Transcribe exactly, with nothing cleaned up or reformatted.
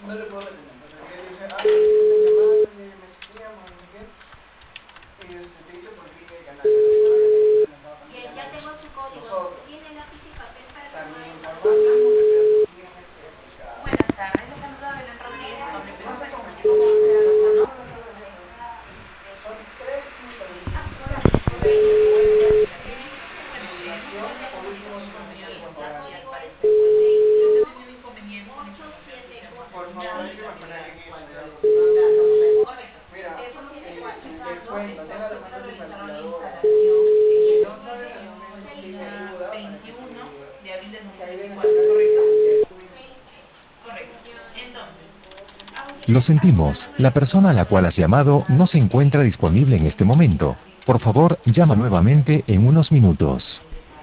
No le puedo detener. Entonces él dice, ah, me llamadas de mexicanos, no sé qué. Y este, te dice por qué que ganar. Que ya tengo su código. Nosotros. ¿Tiene lápiz y papel para También tomar informamos que ustedes tienen que aplicar. Buenas tardes, les saluda Belén Rodríguez, donde Perú me comunico con usted al teléfono. Son tres Hola, por último, si no se por favor. y al parecer pues yo he tenido inconvenientes con información que se ha Por favor, hay que proporcionado mejorar en eso. correcto. Mira, Eh, eh, porque les está cuento, tenga la mano supuesto de realizaron la calculadora. instalación Si el no sabes al menos pide ayuda para que veintiuno de abril del dos te mil ayuden a veinticuatro, sacar ¿correcto? el Correcto. Entonces, Lo sentimos, la persona a la cual has llamado no se encuentra disponible en este momento. Por favor, llama nuevamente en unos minutos.